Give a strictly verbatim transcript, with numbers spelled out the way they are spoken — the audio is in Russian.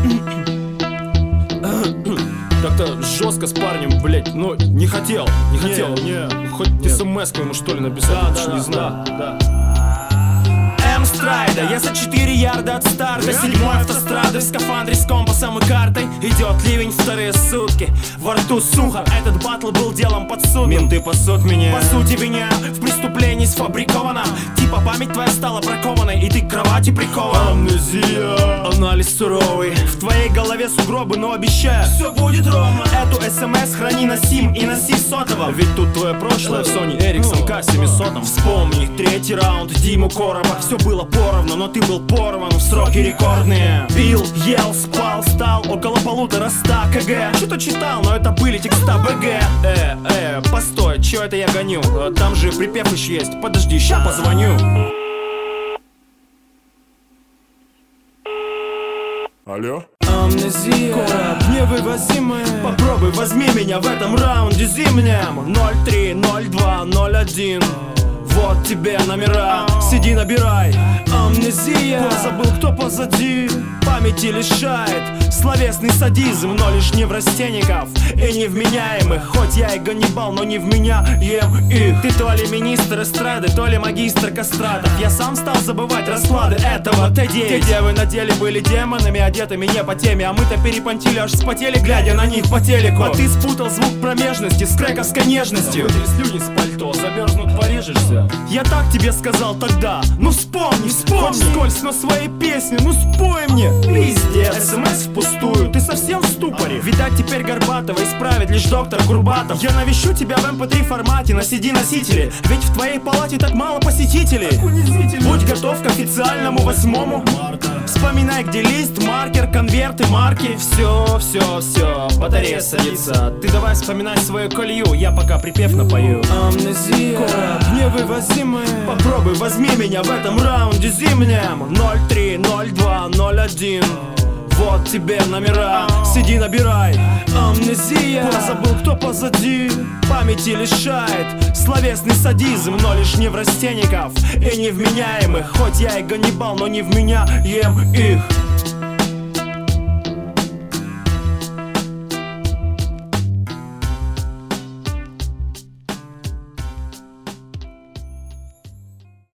Как-то жестко с парнем, блять, но не хотел, не хотел. Не, не, Хоть смс-ку ему что ли написать, да, лучше да, не да, знаю. да, М-страйда, я за четыре ярда от старта. Седьмой автострады в скафандре с компасом и картой. Идет ливень вторые сутки, во рту сухо. Этот батл был делом подсудным. Менты пасут меня. По сути меня в преступлении сфабриковано. Типа память твоя стала бракованной, и ты к кровати прикован. Амнезия. Анализ суровый. В твоей голове сугробы, но обещаю, все будет ровно. Эту смс храни на сим и носи в сотовом. Ведь тут твое прошлое в Sony Ericsson К семьсот. Вспомни третий раунд Диму Короба. Все было поровну, но ты был порван в сроки рекордные. Пил, ел, спал, стал около полутора ста кг. Что-то читал, но это были текста БГ. Э, э, постой, чё это я гоню? Там же припев еще есть, подожди, ща позвоню. Алло? Амнезия, короб невывозимый. Попробуй, возьми меня в этом раунде зимнем. Ноль три, ноль два, ноль один. Вот тебе номера, сиди набирай. Амнезия, позабыл, кто позади. Памяти лишает словесный садизм, но лишь неврастенников и невменяемых. Хоть я и Ганнибал, но не в меня ем их. Ты то ли министр эстрады, то ли магистр кастратов. Я сам стал забывать расклады этого Т девять. Те девы на деле были демонами, одетыми не по теме. А мы-то перепонтили, аж вспотели, глядя на них по телеку. А ты спутал звук промежности с крэковской нежностью. Вытри слюни с пальто, замерзнут, порежешься. Я так тебе сказал тогда, ну вспомни, вспомни. Хоть вскользь, но свои песни, ну спой мне. Пиздец, смс впустую, ты совсем в ступоре. Видать, теперь Горбатова исправит лишь доктор Курбатов. Я навещу тебя в эм пэ три формате на си ди-носителе. Ведь в твоей палате так мало посетителей. Будь готов к официальному восьмому марта. Вспоминай, где лист, маркер, конверты, марки. Все, все, все, батарея садится. Ты давай вспоминай свою колью, я пока припев напою. Амнезия, короб невывозимый. Попробуй, возьми меня в этом раунде зимнем. Ноль три, ноль два, ноль один. Вот тебе номера, сиди набирай. Амнезия, позабыл, кто позади. Памяти лишает словесный садизм, но лишь неврастенников и невменяемых. Хоть я и Ганнибал, но не в меня ем их.